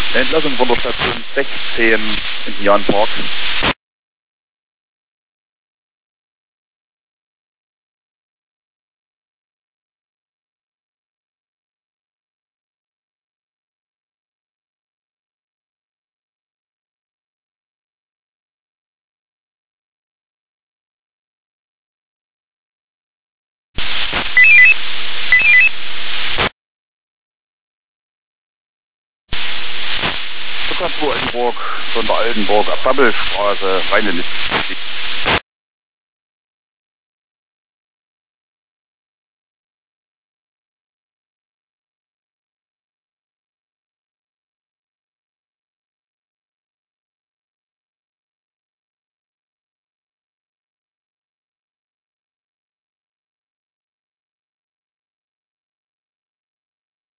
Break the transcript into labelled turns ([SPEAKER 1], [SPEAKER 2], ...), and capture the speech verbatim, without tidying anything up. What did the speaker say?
[SPEAKER 1] Eine Entlassung von der Station sechzehn in Jan Park. Stuttgart Altenburg, von der Altenburg ab Babbelstraße, reine Liste.